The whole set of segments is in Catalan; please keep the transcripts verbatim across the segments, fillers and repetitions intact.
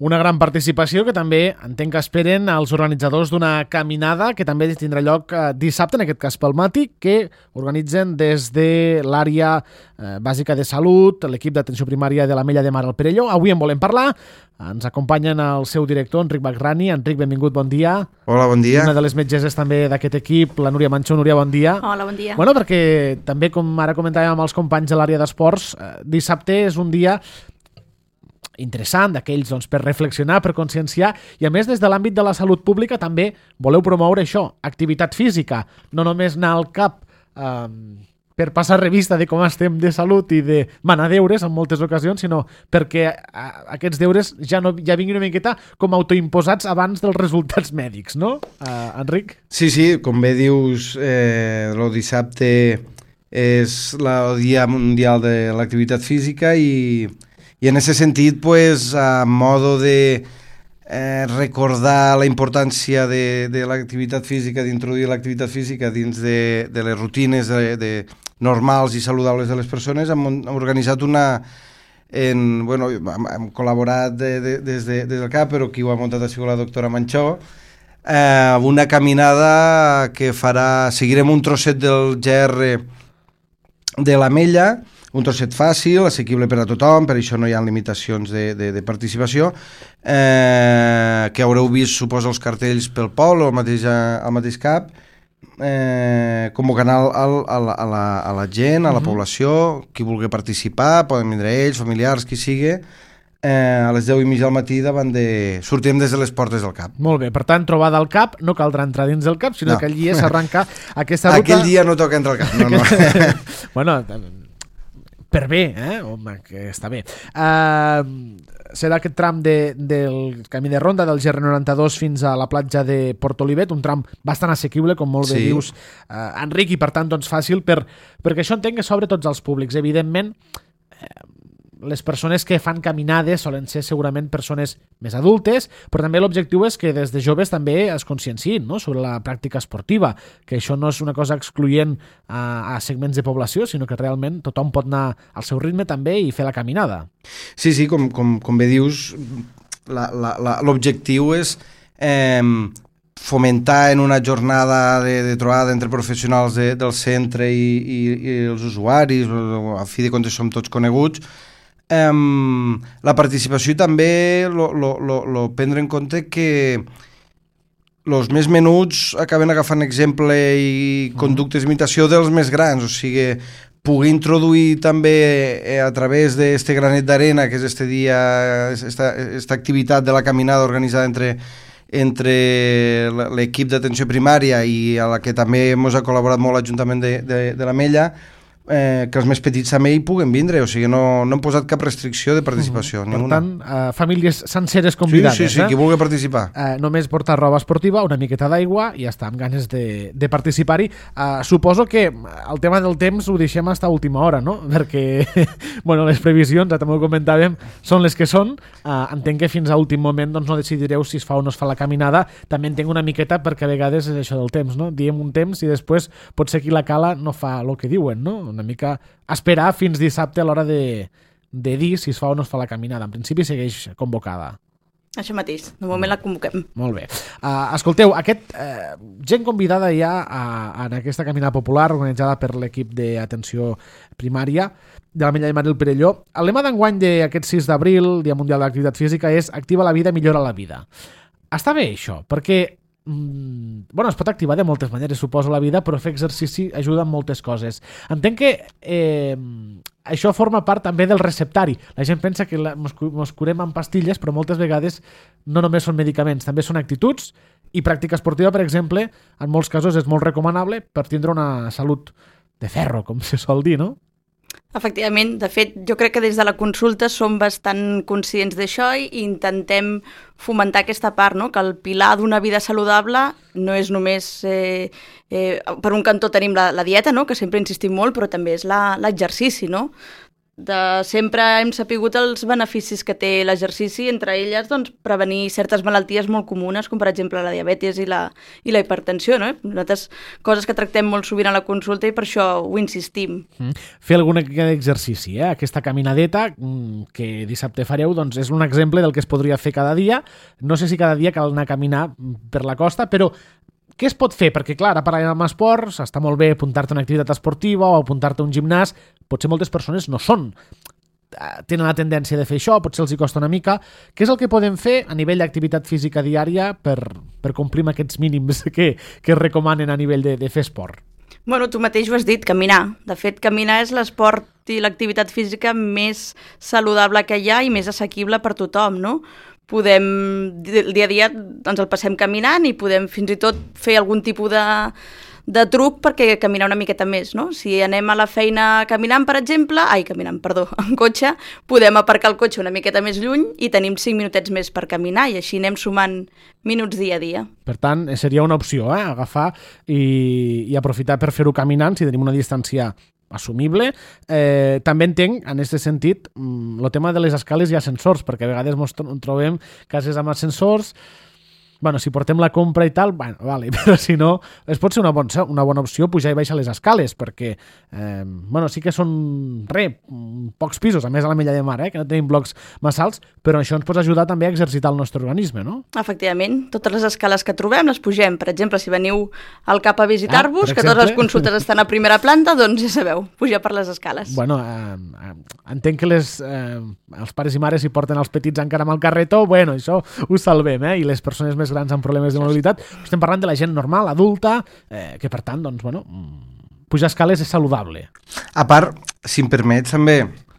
Una gran participació que també entenc que esperen els organitzadors d'una caminada que també tindrà lloc dissabte, en aquest cas pel matí, que organitzen des de l'àrea bàsica de salut, l'equip d'atenció primària de l'Ametlla de Mar al Perelló. Avui en volem parlar. Ens acompanyen el seu director, Enric Bagrani. Enric, benvingut, bon dia. Hola, bon dia. Una de les metgesses també d'aquest equip, la Núria Manchó. Núria, bon dia. Hola, bon dia. Bueno, perquè també, com ara comentàvem amb els companys de l'àrea d'esports, dissabte és un dia interessant d'aquells doncs, per reflexionar, per conscienciar, i a més des de l'àmbit de la salut pública també voleu promoure això, activitat física, no només anar al cap eh, per passar revista de com estem de salut i de manar deures en moltes ocasions, sinó perquè eh, aquests deures ja, no, ja vinguin una miqueta com autoimposats abans dels resultats mèdics, no, eh, Enric? Sí, sí, com bé dius, eh, el dissabte és el Dia Mundial de l'Activitat Física i I en aquest sentit, pues, a modo de eh, recordar la importància de, de l'activitat física, d'introduir l'activitat física dins de, de les rutines de, de normals i saludables de les persones, hem, hem organitzat una... En, bueno, hem, hem col·laborat de, de, des, de, des del C A P, però qui ho ha muntat ha sigut la doctora Manchó, eh, una caminada que farà... Seguirem un trosset del G R de l'Ametlla, un trosset fàcil, assequible per a tothom, per això no hi ha limitacions de, de, de participació, eh, que haureu vist, suposo, els cartells pel poble, al mateix, al mateix C A P, eh, convocant al, al, a, la, a, la, a la gent, a la uh-huh. població, qui vulgui participar, poden vindre ells, familiars, qui sigui, eh, a les deu i mitja del matí davant de... Sortim des de les portes del C A P. Molt bé, per tant, trobada al C A P, no caldrà entrar dins del C A P, sinó no. que aquell dia s'arrenca aquesta ruta... Aquell dia no toca entrar al C A P, no, no. bueno... per bé, eh? Home, que està bé. Uh, serà aquest tram de, del camí de ronda del G R noranta-dos fins a la platja de Portolivet, un tram bastant assequible, com molt bé sí. dius, uh, Enric, i per tant doncs fàcil, per, perquè això entenc que s'obre tots els públics. Evidentment, eh, les persones que fan caminades solen ser segurament persones més adultes, però també l'objectiu és que des de joves també es conscienciïn, no?, sobre la pràctica esportiva, que això no és una cosa excloent a, a segments de població, sinó que realment tothom pot anar al seu ritme també i fer la caminada. Sí, sí, com, com, com bé dius, la, la, la, l'objectiu és eh, fomentar en una jornada de, de trobada entre professionals de, del centre i, i, i els usuaris, a fi de comptes som tots coneguts, Um, la participació i també lo, lo, lo, lo prendre en compte que els més menuts acaben agafant exemple i conductes d'imitació dels més grans, o sigui, pugui introduir també eh, a través d'este granet d'arena, que és este dia, esta, esta activitat de la caminada organitzada entre, entre l'equip d'atenció primària i a la que també ens ha col·laborat molt l'Ajuntament de, de, de l'Ametlla, Eh, que els més petits també hi puguen vindre, o sigui, no, no hem posat cap restricció de participació. Uh-huh. Per tant, uh, famílies senceres convidades. Sí, sí, sí, eh? qui vulgui participar. Uh, només portar roba esportiva, una miqueta d'aigua i ja està, amb ganes de, de participar-hi. Uh, suposo que el tema del temps ho deixem fins a última hora, no? Perquè bueno, les previsions, ja també ho comentàvem, són les que són. Uh, entenc que fins a últim moment doncs, no decidireu si es fa o no es fa la caminada. També entenc una miqueta perquè a vegades és això del temps, no? Diem un temps i després potser qui la cala no fa el que diuen, no? Una mica esperar fins dissabte a l'hora de, de dir si es fa o no es fa la caminada. En principi segueix convocada. Això mateix, de moment la convoquem. Molt bé. Uh, escolteu, aquest, uh, gent convidada ja a, a, en aquesta caminada popular organitzada per l'equip d'atenció primària de l'Ametlla de Mar al Perelló. El lema d'enguany d'aquest sis d'abril, Dia Mundial de l'Activitat Física, és activa la vida, millora la vida. Està bé això, perquè bueno, es pot activar de moltes maneres, suposo, la vida, però fer exercici ajuda en moltes coses. Entenc que eh, això forma part també del receptari. La gent pensa que la, mos, mos curem amb pastilles, però moltes vegades no només són medicaments, també són actituds, i pràctica esportiva, per exemple, en molts casos és molt recomanable per tindre una salut de ferro, com se sol dir, no? Efectivament, de fet, jo crec que des de la consulta som bastant conscients d'això i intentem fomentar aquesta part, no? Que el pilar d'una vida saludable no és només... Eh, eh, per un cantó tenim la, la dieta, no? Que sempre insistim molt, però també és la, l'exercici, no? de sempre hem sapigut els beneficis que té l'exercici, entre elles doncs, prevenir certes malalties molt comunes, com per exemple la diabetis i la, i la hipertensió, no? Nosaltres, coses que tractem molt sovint a la consulta i per això ho insistim. Mm. Fer algun exercici, eh? Aquesta caminadeta que dissabte fareu, doncs és un exemple del que es podria fer cada dia. No sé si cada dia cal anar a caminar per la costa, però què es pot fer? Perquè, clar, ara parlant amb esports, està molt bé apuntar-te a una activitat esportiva o apuntar-te a un gimnàs. Potser moltes persones no són, tenen la tendència de fer això, potser els hi costa una mica. Què és el que podem fer a nivell d'activitat física diària per, per complir amb aquests mínims que, que es recomanen a nivell de, de fer esport? Bueno, tu mateix ho has dit, caminar. De fet, caminar és l'esport i l'activitat física més saludable que hi ha i més assequible per tothom, no? Podem, el dia a dia ens el passem caminant i podem fins i tot fer algun tipus de, de truc perquè caminar una miqueta més, no? Si anem a la feina caminant, per exemple, ai, caminant, perdó, en cotxe, podem aparcar el cotxe una miqueta més lluny i tenim cinc minutets més per caminar i així anem sumant minuts dia a dia. Per tant, seria una opció, eh? Agafar i, i aprofitar per fer-ho caminant si tenim una distància assumible. Eh, també entenc, en aquest sentit, el tema de les escales i ascensors, perquè a vegades ens trobem cases amb ascensors. Bueno, si portem la compra i tal, bueno, vale, però si no, es pot ser una bona, una bona opció pujar i baixar les escales, perquè, eh, bueno, sí que són, re, pocs pisos, a més a la Mella de Mar, eh, que no tenim blocs massa alts, però això ens pot ajudar també a exercitar el nostre organisme, no? Efectivament, totes les escales que trobem les pugem. Per exemple, si veniu al cap a visitar-vos, ah, que totes les consultes estan a primera planta, doncs ja sabeu, pujar per les escales. Bueno, eh, entenc que les, eh, els pares i mares hi porten els petits encara amb el carretó, bueno, això ho salvem, eh, i les persones més grans amb problemes de mobilitat, estem parlant de la gent normal, adulta, eh, que per tant, doncs, bueno, pujar escales és saludable. A part, si em permets, també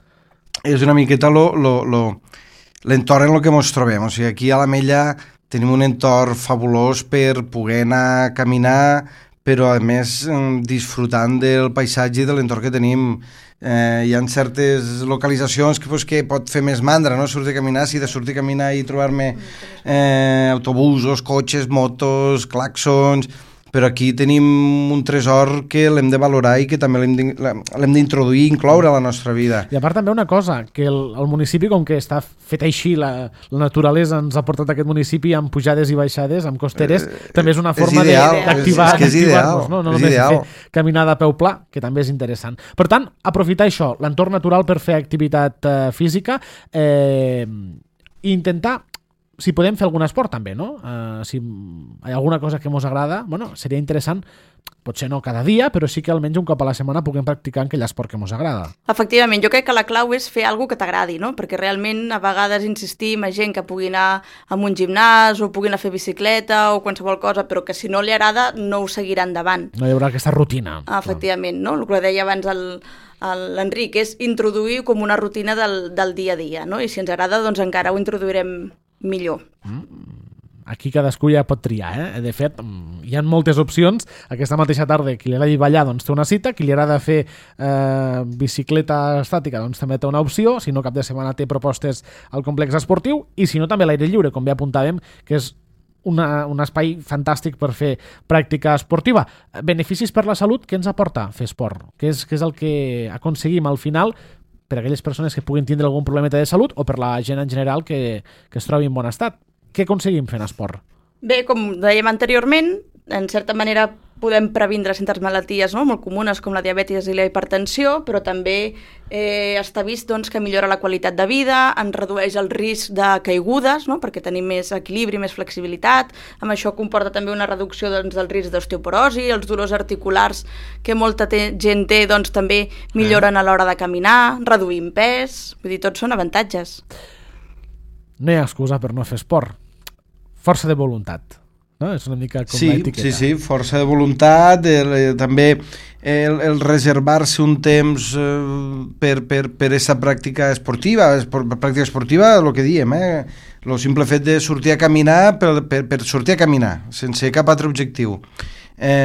és una miqueta lo, lo, lo, l'entorn en el que ens trobem. O sigui, aquí a la Mella tenim un entorn fabulós per poder anar a caminar, però a més disfrutant del paisatge i de l'entorn que tenim. Eh, hi ha certes localitzacions que, pues, que pot fer més mandra, no? Sortir a caminar, si de sortir a caminar i trobar-me eh, autobusos, cotxes, motos, claxons, però aquí tenim un tresor que l'hem de valorar i que també l'hem d'introduir i incloure a la nostra vida. I a part també una cosa, que el, el municipi, com que està fet així, la, la naturalesa ens ha portat a aquest municipi amb pujades i baixades, amb costeres, eh, també és una forma d'activar-nos, no, no només fer caminada a peu pla, que també és interessant. Per tant, aprofitar això, l'entorn natural per fer activitat eh, física eh, i intentar, si podem fer algun esport també, no? Uh, si hi ha alguna cosa que ens agrada, bueno, seria interessant, potser no cada dia, però sí que almenys un cop a la setmana puguem practicar aquell esport que ens agrada. Efectivament, jo crec que la clau és fer alguna que t'agradi, no? Perquè realment a vegades insistim a gent que pugui anar a un gimnàs o pugui anar a fer bicicleta o qualsevol cosa, però que si no li agrada no ho seguirà endavant. No hi haurà aquesta rutina. Efectivament, no? El que deia abans el, l'Enric és introduir com una rutina del, del dia a dia, no? I si ens agrada, doncs encara ho introduirem millor. Aquí cadascú ja pot triar, eh? De fet, hi ha moltes opcions. Aquesta mateixa tarda, qui li agrada ballar, doncs té una cita, qui li agrada fer eh, bicicleta estàtica, doncs també té una opció, si no cap de setmana té propostes al complex esportiu, i si no també l'aire lliure, com bé apuntàvem, que és una, un espai fantàstic per fer pràctica esportiva. Beneficis per la salut, què ens aporta fer esport? Què és, què és el que aconseguim al final per a aquelles persones que puguin tindre algun problema de salut o per la gent en general que, que es trobi en bon estat? Què aconseguim fent esport? Bé, com dèiem anteriorment, en certa manera podem previndre certes malalties, no?, molt comunes com la diabetis i la hipertensió, però també eh, està vist, doncs, que millora la qualitat de vida, ens redueix el risc de caigudes, no?, perquè tenim més equilibri, més flexibilitat. Amb això comporta també una reducció, doncs, del risc d'osteoporosi, els dolors articulars que molta te- gent té, doncs, també milloren a l'hora de caminar, reduint pes, vull dir, tots són avantatges. No hi ha excusa per no fer esport. Força de voluntat. No? És una mica com sí, l'etiqueta. Sí, sí, força de voluntat, el, eh, també el, el reservar-se un temps eh, per, per, per aquesta pràctica esportiva, esport, pràctica esportiva, el que diem, eh? El simple fet de sortir a caminar per, per, per sortir a caminar, sense cap altre objectiu. Eh,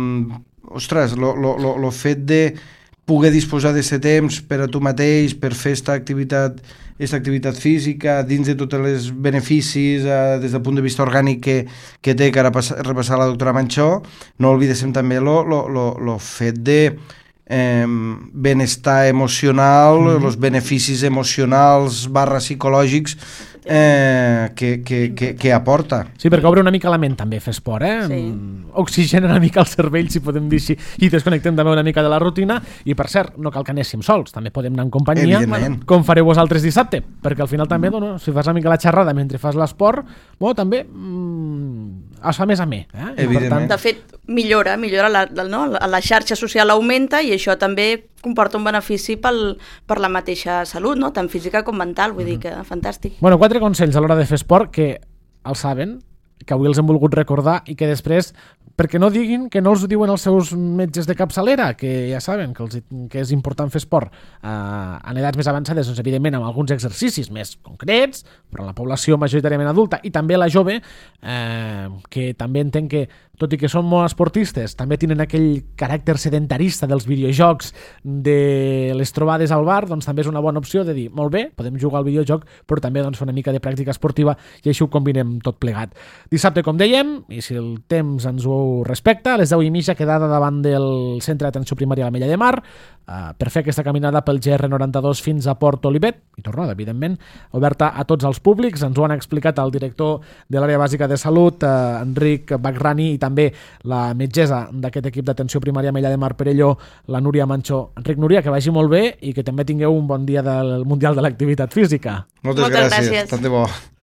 ostres, el fet de poder disposar d'aquest temps per a tu mateix, per fer aquesta activitat, aquesta activitat física, dins de tots els beneficis eh, des del punt de vista orgànic que, que té, que ara repassar la doctora Manxó, no oblidéssim també el fet de eh, benestar emocional, mm. els beneficis emocionals barra psicològics eh, que, que, que, que aporta. Sí, perquè obre una mica la ment també fer esport, eh? Sí. Oxigena una mica el cervell, si podem dir així, i desconnectem també una mica de la rutina, i per cert, no cal que anéssim sols, també podem anar en companyia, com fareu vosaltres dissabte, perquè al final també, bueno, si fas una mica la xerrada mentre fas l'esport, bueno, també mmm, es fa més amè. Eh? Evidentment. De fet, millora, millora la, no? la xarxa social augmenta i això també comporta un benefici pel, per la mateixa salut, no? Tant física com mental, vull mm. dir que fantàstic. Bueno, quatre consells a l'hora de fer esport que els saben, que avui els hem volgut recordar i que després, perquè no diguin que no els ho diuen els seus metges de capçalera, que ja saben que, els, que és important fer esport eh, en edats més avançades, doncs evidentment amb alguns exercicis més concrets, però en la població majoritàriament adulta i també la jove, eh, que també entenc que tot i que són molt esportistes, també tenen aquell caràcter sedentarista dels videojocs, de les trobades al bar, doncs també és una bona opció de dir, molt bé, podem jugar al videojoc, però també doncs, fer una mica de pràctica esportiva i així ho combinem tot plegat. Dissabte, com dèiem, i si el temps ens ho respecta, a les deu i mitja quedada davant del Centre d'Atenció Primària a l'Ametlla de Mar, eh, per fer aquesta caminada pel G R noranta dos fins a Port Olivet, i tornada, evidentment, oberta a tots els públics. Ens ho han explicat el director de l'àrea bàsica de salut, eh, Enric Bagrani, i també la metgessa d'aquest equip d'atenció primària a Ametlla de Mar Perelló, la Núria Manchó. Enric, Núria, que vagi molt bé i que també tingueu un bon dia del Mundial de l'Activitat Física. Moltes, Moltes gràcies. gràcies. Tant de bo.